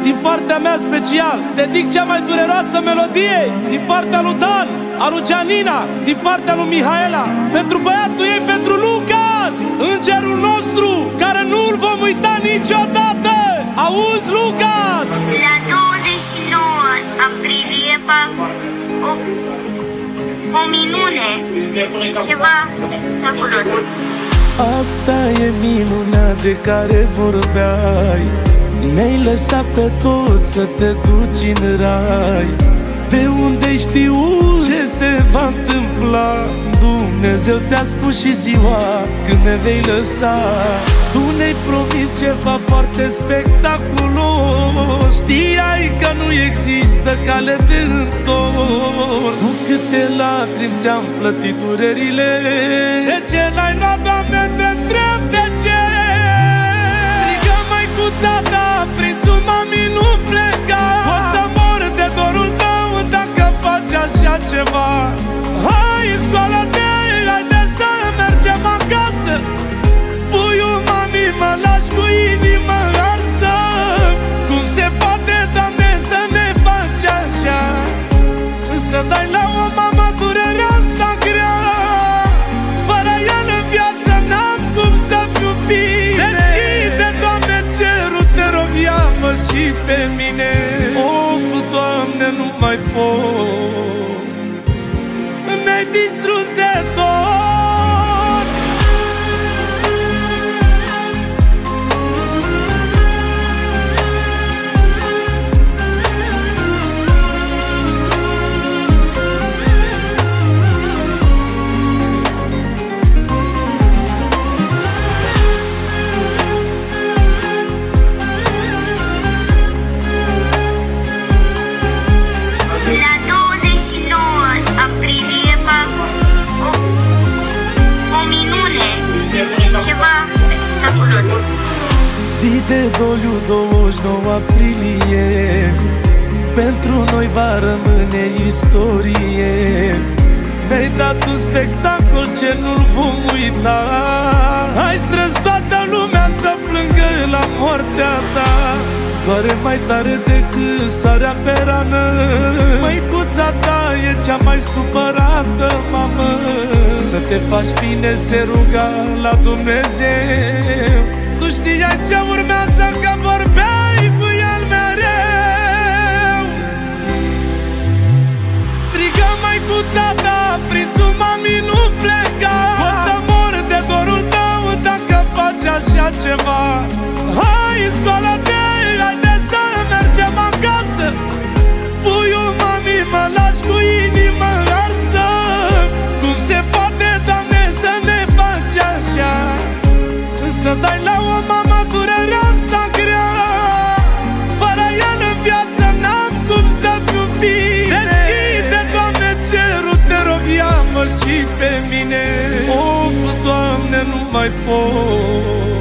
din partea mea special dedic cea mai dureroasă melodie din partea lui Dan, a lui Gianina, din partea lui Mihaela, pentru băiatul ei, pentru Lucas, îngerul nostru, care nu-l vom uita niciodată. Auzi, Lucas? La 29 aprilie fac o minune, ceva spectaculos. Asta e minunea de care vorbeai. Ne-ai lăsat pe toți să te duci în rai. De unde știu ce se va întâmpla? Dumnezeu ți-a spus și ziua când ne vei lăsa. Tu ne-ai promis ceva foarte spectaculos. Știai că nu există cale de întors. Cu câte lacrimi ți-am plătit durerile. De ce l-ai luat, Doamne, te întreb de ce? Strigă măicuța ta, prințul mami nu pleca. O să mor de dorul tău dacă faci așa ceva. Hai, scoală-te, haide să mergem acasă. Puiul mami mă lași cu inima arsă. Cum se poate, Doamne, să ne faci așa? Să dai la o mamă durerea asta grea. Fără el în viață n-am cum să fiu bine. Deschide, Doamne, cerul, te rog, ia-mă și pe mine. Of, Doamne, nu mai pot. Ne-ai distrus de tot. La 29 aprilie fac o minune, ceva spectaculos. Zi de doliu, 29 aprilie, pentru noi va rămâne istorie. Ne-ai dat un spectacol ce nu-l vom uita. Ai strâns toată lumea să plângă la moartea ta. Doare mai tare decât sarea pe rană. Măicuța ta e cea mai supărată, mamă. Să te faci bine, se ruga la Dumnezeu. Tu știai ce urmează, că vorbeai cu el mereu. Strigă măicuța ta, prințul mami nu pleca. O să mor de dorul tău dacă faci așa ceva. Hai, scoală-te, haide să mergem acasă. Puiul mami mă lași cu inima arsă. Cum se poate, Doamne, să ne faci așa? Să dai la o mamă durerea asta grea. Fără el în viață n-am cum să fiu bine. Deschide, Doamne, cerul, te rog, ia-mă și pe mine. Of, Doamne, nu mai pot.